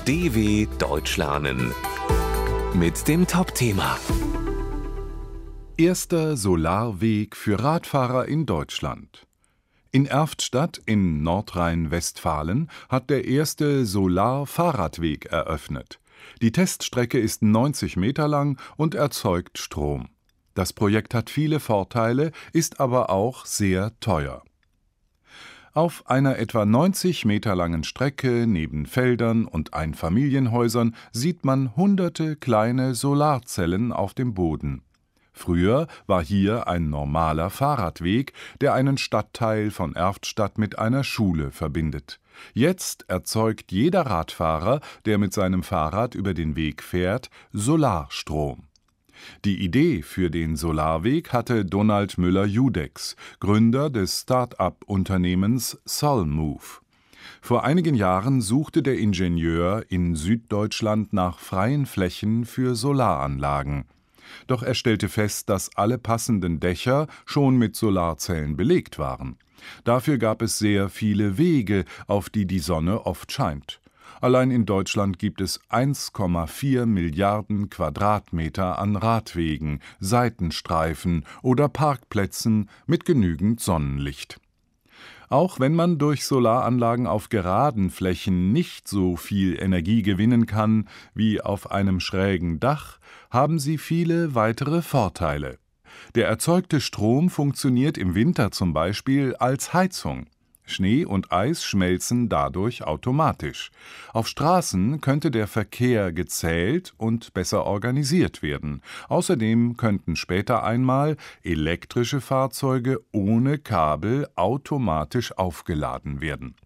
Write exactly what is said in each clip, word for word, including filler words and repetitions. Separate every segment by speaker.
Speaker 1: D W Deutsch lernen mit dem Top-Thema.
Speaker 2: Erster Solarweg für Radfahrer in Deutschland. In Erftstadt in Nordrhein-Westfalen hat der erste Solar-Fahrradweg eröffnet. Die Teststrecke ist neunzig Meter lang und erzeugt Strom. Das Projekt hat viele Vorteile, ist aber auch sehr teuer. Auf einer etwa neunzig Meter langen Strecke neben Feldern und Einfamilienhäusern sieht man hunderte kleine Solarzellen auf dem Boden. Früher war hier ein normaler Fahrradweg, der einen Stadtteil von Erftstadt mit einer Schule verbindet. Jetzt erzeugt jeder Radfahrer, der mit seinem Fahrrad über den Weg fährt, Solarstrom. Die Idee für den Solarweg hatte Donald Müller-Judex, Gründer des Start-up-Unternehmens Solmove. Vor einigen Jahren suchte der Ingenieur in Süddeutschland nach freien Flächen für Solaranlagen. Doch er stellte fest, dass alle passenden Dächer schon mit Solarzellen belegt waren. Dafür gab es sehr viele Wege, auf die die Sonne oft scheint. Allein in Deutschland gibt es eins Komma vier Milliarden Quadratmeter an Radwegen, Seitenstreifen oder Parkplätzen mit genügend Sonnenlicht. Auch wenn man durch Solaranlagen auf geraden Flächen nicht so viel Energie gewinnen kann wie auf einem schrägen Dach, haben sie viele weitere Vorteile. Der erzeugte Strom funktioniert im Winter zum Beispiel als Heizung. Schnee und Eis schmelzen dadurch automatisch. Auf Straßen könnte der Verkehr gezählt und besser organisiert werden. Außerdem könnten später einmal elektrische Fahrzeuge ohne Kabel automatisch aufgeladen werden.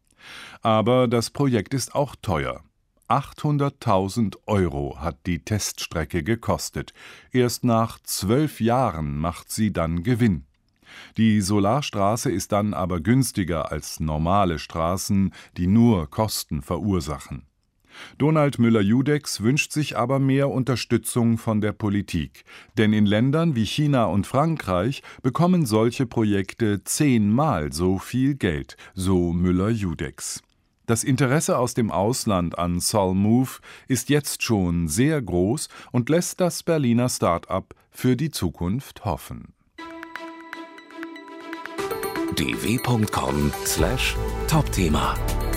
Speaker 2: Aber das Projekt ist auch teuer. achthunderttausend Euro hat die Teststrecke gekostet. Erst nach zwölf Jahren macht sie dann Gewinn. Die Solarstraße ist dann aber günstiger als normale Straßen, die nur Kosten verursachen. Donald Müller-Judex wünscht sich aber mehr Unterstützung von der Politik. Denn in Ländern wie China und Frankreich bekommen solche Projekte zehnmal so viel Geld, so Müller-Judex. Das Interesse aus dem Ausland an Solmove ist jetzt schon sehr groß und lässt das Berliner Start-up für die Zukunft hoffen.
Speaker 1: d w punkt com slash Top-Thema